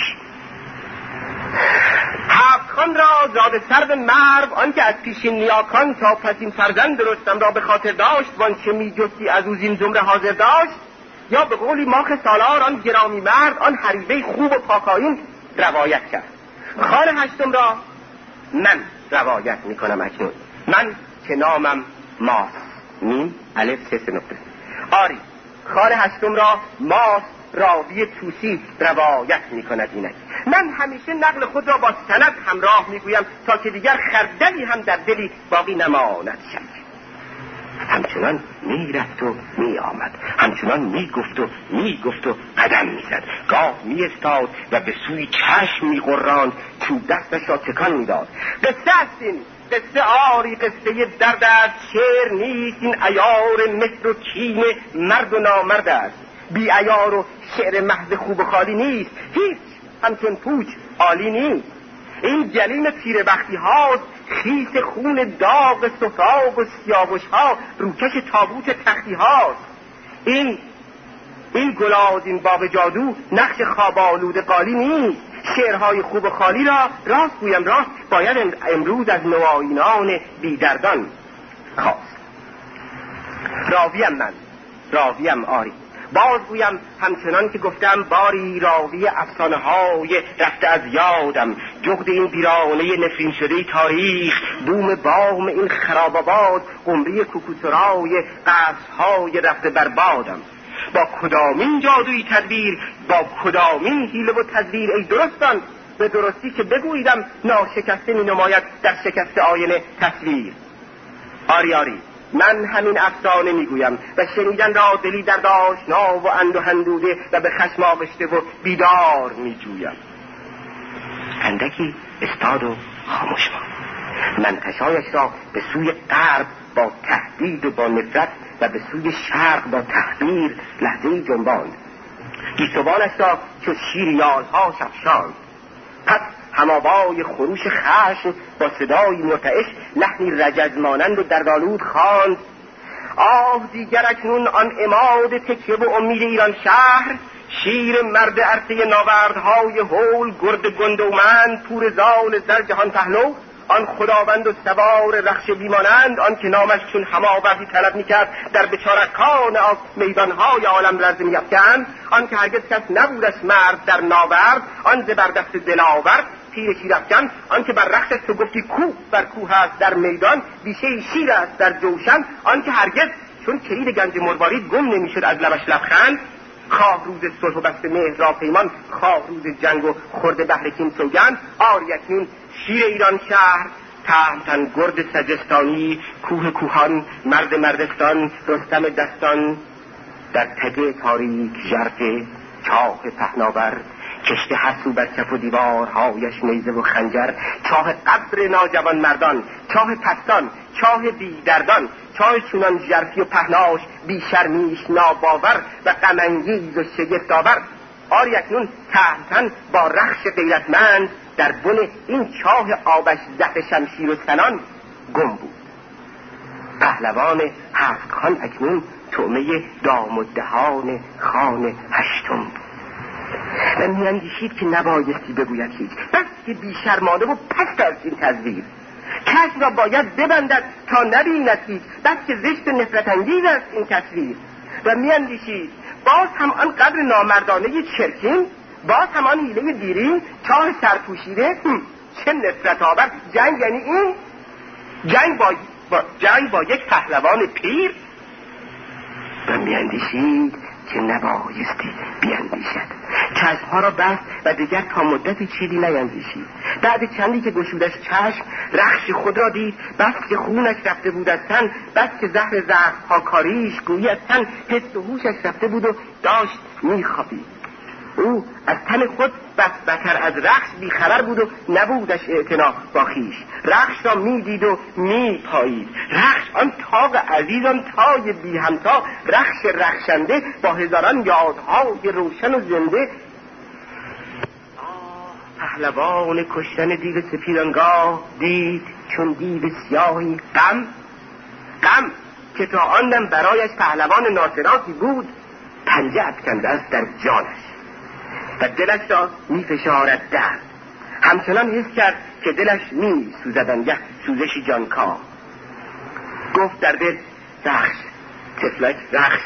هفتخان را زاد سرو مرو، آن که از پیشین نیاکان تا پسین فرزند رستم را به خاطر داشت، وان چه میجستی از او زین زمره حاضر داشت. یا به قولی ماخ سالار آن گرامی مرد، آن حریبه خوب و پاکایین روایت کرد. خان هشتم را من روایت میکنم اکنون، من که نامم ماس، میم الف سه نقطه. آری خان هشتم را ماس راوی توسی روایت میکند اینک. من همیشه نقل خود را با سند همراه میگویم تا که دیگر خردلی هم در دلی باقی نماند شک. همچنان میرفت و می آمد، همچنان میگفت و میگفت و قدم میزد، گاه میستاد و به سوی چشم میقراند، چوب دستش را تکان میداد. قصه است این، قصه آری قصه درد است، شعر نیست این عیار مهر و کین مرد و نامرد است. بی عیار و شعر محض خوب و خالی نیست، هیچ همچون پوچ عالی نیست. این جلیم تیره بختی هاست، خیس خون داغ سفراغ و سیاوش ها، روکش تابوت تختی هاست. این گلاد، این باغ جادو نقش خواب آلود قالی نیست. شعرهای خوب و خالی را راست گویم راست باید امروز از نوآیینان بیدردان خواست. راویم من، راویم آری، بازگویم همچنان که گفتم باری، راوی افسانه های رفته از یادم، جغد این بیرانه نفرین شده تاریخ، بوم بام این خراباباد، قمری کوکوسرای قصرهای رفته بربادم. با کدامین جادویی تدبیر، با کدامین حیله و تدبیر ای درستان، به درستی که بگویدم ناشکسته می نماید در شکست آینه تصویر. آری آری من همین افسانه میگویم و شنیدن را دلی درد آشنا و اندوهندوده و به خشم آغشته و بیدار میجویم. اندکی استاد و خاموش ماند. منتشایش را به سوی غرب با تهدید و با نفرت و به سوی شرق با تحقیر لحظه‌ای جنباند. گیسوانش را چو شیر یالها شفشاند. پس هماوای خروش خشم با صدای مرتعش لحنی رجز مانند و دردآلود خواند: آه دیگر اکنون آن عماد تکیه و امید ایران شهر، شیر مرد عرصه ناوردهای هول، گرد گندومند پور زال زر جهان پهلو، آن خداوند و سوار رخش بیمانند، آن که نامش چون هماوردی طلب میکرد در بچارکان از میدانهای عالم لرزه میافکند، آن که هرگز کس نبودش مرد در ناورد، آن زبردست دلاور تیر شیرافکن، آن که بر رخشش تو گفتی کوه بر کوه است در میدان، بیشه شیر است در جوشن، آن که هرگز چون کلید گنج مروارید گم نمیشد از لبش لبخند، خواه روز صلح و بست مهر را پیمان، خواه روز جنگ و خورد بهر کین سوگند. آری اکنون شیر ایران شهر تهمتن گرد سجستانی، کوه کوهان، مرد مردستان، رستم دستان، در تگه تاریک ژرف چاه پهناور، کشت حسو بر کف و دیوارهایش نیزه و خنجر، چاه قبر ناجوان مردان، چاه پستان، چاه بیدردان، چاه چونان ژرفی و پهناش، بی شرمیش ناباور و غم انگیز و شگفت آور. آری اکنون تهمتن با رخش غیرتمند در بن این چاه آبش زهر شمشیر و سنان گم بود. پهلوان هفت خان اکنون طعمه دام و دهان خان هشتم بود و میاندیشید که نبایستی بگوید هیچ، بس که بیشرمانه و پست از این تزویر. چشم را باید ببندد تا نبیند هیچ، بس که زشت و نفرت انگیز است این تصویر. و میاندیشید باز هم آن قدر نامردانه چرکین، باز هم آن حیله دیرین، چاه سرپوشیده، چه نفرت آور. جنگ یعنی این جنگ با یک پهلوان پیر. و میاندیشید که نبایستی بیاندیشد. چشمها را بست و دیگر تا مدتی چیزی نیندیشید. بعد چندی که گشودش چشم رخش خود را دید، بس که خونش رفته بود از تن، بس که زهر زخم‌ها کاریش گویی از تن، حس و هوشش رفته بود و داشت میخوابید. او از تن خود بس بتر از رخش بیخبر بود و نبودش اعتنا با خویش. رخش را میدید و میپایید. رخش آن تاق عزیز، آن تای بی همتا، رخش رخشنده با هزاران یادهای روشن و زنده. پهلوان کشتن دیو سپید آنگاه دید چون دیو سیاهی غم که تا آن دم برایش پهلوان ناصراتی بود، پنجه افکنده است در جانش و دلش را می فشارد درد. همچنان حس کرد که دلش می سوزد آنگه سوزشی جانکاه. گفت در دل رخش، طفلک رخش.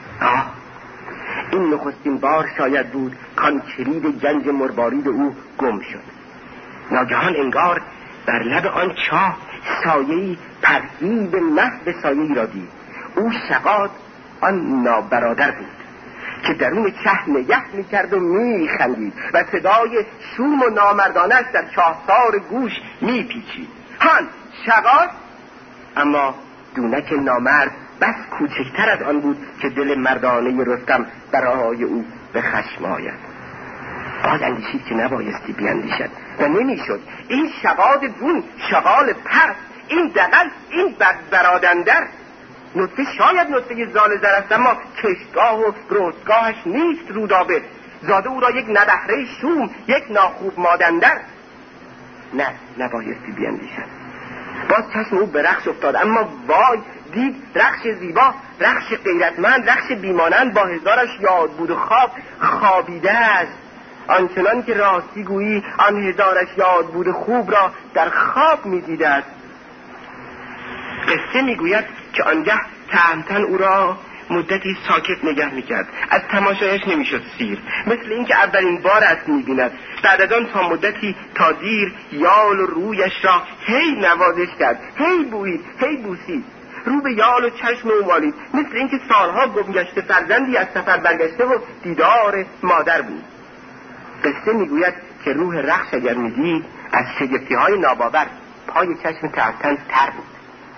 این نخستین بار شاید بود کان کلید گنج مروارید او گم شد. ناگهان انگار بر لب آن چاه سایه‌ای پرهیب محو سایه‌ای را دید. او شغاد آن نابرادر بود که درون چه نگه میکرد و میخندید و صدای شوم و نامردانش در چاهسار گوش میپیچید. هان شغاد، اما دونک نامرد بس کوچکتر از آن بود که دل مردانه رستم برای او به خشم آید. باز اندیشید که نبایستی بیاندیشد و نمیشد. این شغاد بون، شغال پرد، این دقل، این برادندر، نطفه شاید نطفه زال زر است، اما کشتگاه و رستگاهش نیست رودابه. زاده او را یک نبهره شوم، یک ناخوب مادندر. نه، نبایستی بیاندیشد. باز چشم او به رخش افتاد، اما وای، دید رخش زیبا، رخش غیرتمند، رخش بیمانند با هزارش یاد بود و خوابیده است. آنچنان که راستی گویی آن هزارش یاد بود خوب را در خواب می دیده است. قصه می گوید که آنگه تهمتن او را مدتی ساکت نگه می کرد. از تماشایش نمی شد سیر، مثل این که اولین بار است می بیند. بعد از آن تا مدتی تا دیر یال و رویش را هی نوازش کرد، هی بویید، هی بوسید. رو به یال و چشم او مالید، مثل این که سالها گمگشته فرزندی از سفر برگشته و دیدار مادر بود. قصه می گوید که روح رخش اگر می دید از شگفتی های ناباور پای چشم تهمتن تر بود.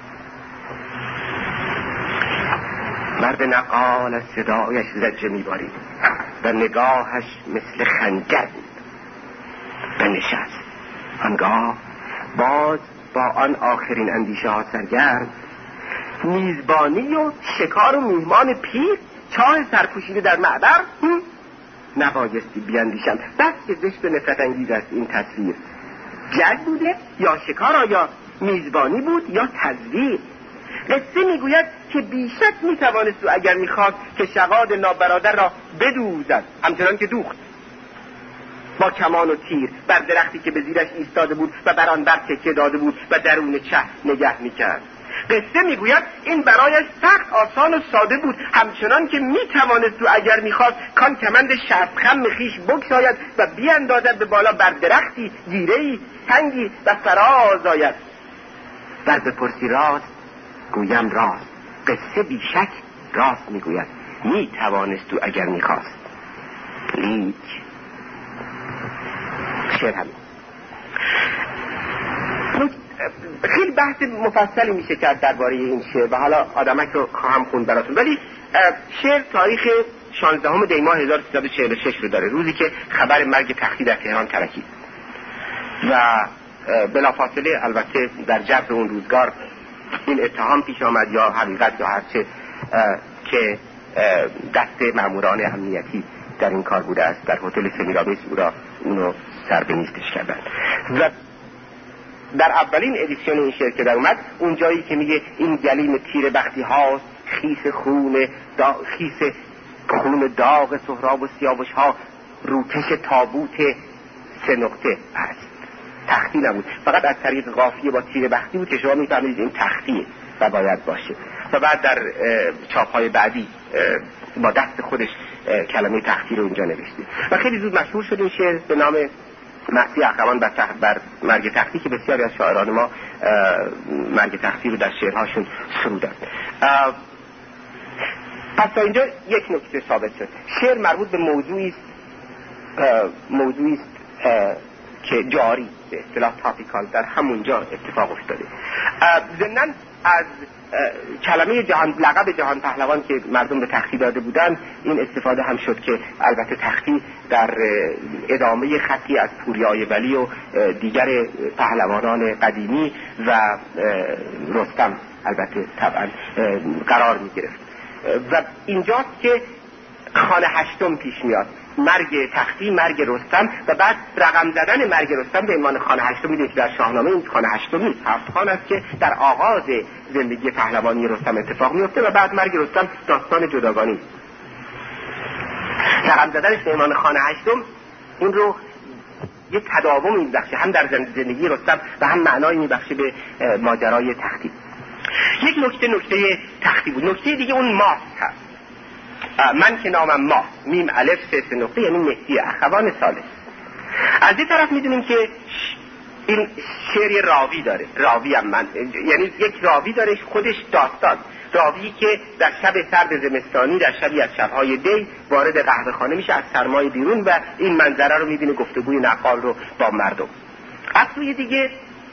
مرد نقال از صدایش زجه می‌بارید و نگاهش مثل خنجر بود و نشست. آنگاه باز با آن آخرین اندیشه ها سرگرم، میزبانی و شکار و میهمان پیر، چاه سرپوشیده در معبر. نبایستی بیاندیشم، بس که زشت و نفرت انگیز است این تصویر. جنگ بوده یا شکار، آیا میزبانی بود یا تزویر؟ قصه میگوید که بیشک میتوانست و اگر میخواست که شغاد نابرادر را بدوزد، همچنان که دوخت با کمان و تیر بر درختی که به زیرش ایستاده بود و بر آن بر تکیه داده بود و درون چه نگه میکرد. قصه میگوید این برایش سخت آسان و ساده بود، همچنان که میتوانست و اگر میخواست کان کمند شستخم خویش بگشاید و بیاندازد به بالا بر درختی، گیره‌ای، تنگی و فراز آید. بر بپرسی راست گویم راست. قصه بیشک راست میگوید. میتوانست و اگر میخواست. لیک شعر همین. خیلی بحث مفصلی میشه کرد درباره این شعر و حالا آدمک رو خواهم خوند براتون، ولی شعر تاریخ 16 دی ماه 1346 رو داره، روزی که خبر مرگ تختی در تهران ترکید و بلافاصله البته در جو اون روزگار این اتهام پیش آمد یا حقیقت یا هرچه که دست ماموران امنیتی در این کار بوده است. در هتل سمیرابیس اونو سر به نیستش کردن و در اولین ادیسیون این شعر که در اومد اون جایی که میگه این گلیم تیر بختی هاست خیس خون داغ سهراب و سیاوش ها روکش تابوت 3 نقطه است. تختی نبود، فقط از طریق قافیه با تیر بختی بود که شما میفهمید این تختیه و باید باشه. و بعد در چاپ‌های بعدی با دست خودش کلمه تختی رو اینجا نوشته و خیلی زود مشهور شد این شعر به نام مأسی اخوان بر مرگ تختی که بسیاری از شاعران ما مرگ تختی رو در شعرهاشون سرودن. پس تا اینجا یک نکته ثابت شد، شعر مربوط به موضوعی است که جاری به اصطلاح تاپیکال در همونجا اتفاق افتاده. ضمناً از کلمه لقب جهان پهلوان که مردم به تختی داده بودند این استفاده هم شد که البته تختی در ادامه خطی از پوریای ولی و دیگر پهلوانان قدیمی و رستم البته طبعا قرار می گرفت و اینجاست که خانه 8 پیش میاد، مرگ تختی، مرگ رستم و بعد رقم زدن مرگ رستم به عنوان خانه 8. میدونید در شاهنامه این خانه 8 نیست، 7 خان است که در آغاز زندگی پهلوانی رستم اتفاق میفته و بعد مرگ رستم داستان جداگانه. رقم زدنش به عنوان خانه 8 این رو یک تداوم میبخشه هم در زندگی رستم و هم معنایی میبخشه به ماجرای تختی. یک نکته تختی بود. نکته دیگه اون ماست هست. من که نامم ما میم الف 3 نقطه یعنی مهدی اخوان صالح. از این طرف میدونیم که این شعر راوی داره، راوی هم من، یعنی یک راوی داره خودش داستان، راوی که در شب سرد زمستانی در شبی از شبهای دی وارد قهوه‌خانه میشه از سرمای بیرون و این منظره رو میبینه، گفتگوی نقال رو با مردم. از سوی دیگه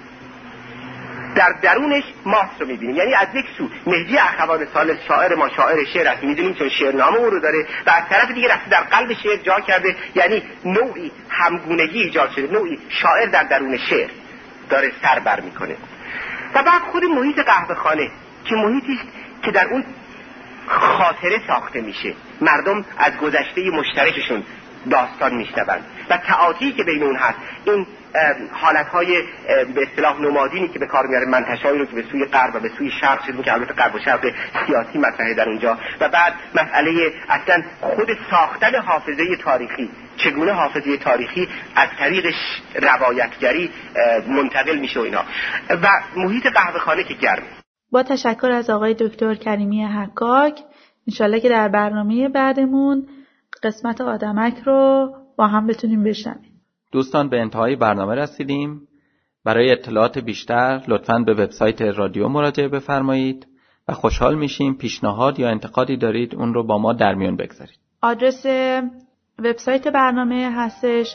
در درونش ماست رو میبینیم، یعنی از یک سو مهدی اخوان صالح شاعر ما شاعر شعر است میدونیم چون شعرنامه او رو داره و از طرف دیگه رفته در قلب شعر جا کرده، یعنی نوعی همگونگی ایجاد شده، نوعی شاعر در درون شعر داره سر بر میکنه. و بعد خود محیط قهوه‌خانه که محیطی است که در اون خاطره ساخته میشه، مردم از گذشته مشترکشون داستان میشنوند و تعاطی که بین اون هست، این حالتهای به اصطلاح نمادینی که به کار میاره، منتشایی رو که به سوی غرب و به سوی شرق چیزی که البته غرب و شرق سیاسی مطرحه در اونجا و بعد مسئله اصلا خود ساختن حافظه تاریخی، چگونه حافظه تاریخی از طریق روایتگری منتقل میشه و اینا و محیط قهوه‌خانه که گرم. با تشکر از آقای دکتر کریمی حکاک، انشالله که در برنامه بعدمون قسمت آدمک رو با هم بتونیم بشنویم. دوستان به انتهای برنامه رسیدیم. برای اطلاعات بیشتر لطفاً به وبسایت رادیو مراجعه بفرمایید و خوشحال میشیم پیشنهاد یا انتقادی دارید اون رو با ما در میون بگذارید. آدرس وبسایت برنامه هستش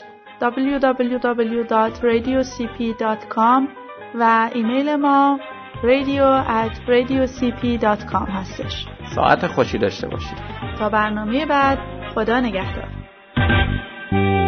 www.radiocp.com و ایمیل ما radio@radiocp.com هستش. ساعت خوشی داشته باشید. تا برنامه بعد، خدا نگهدار.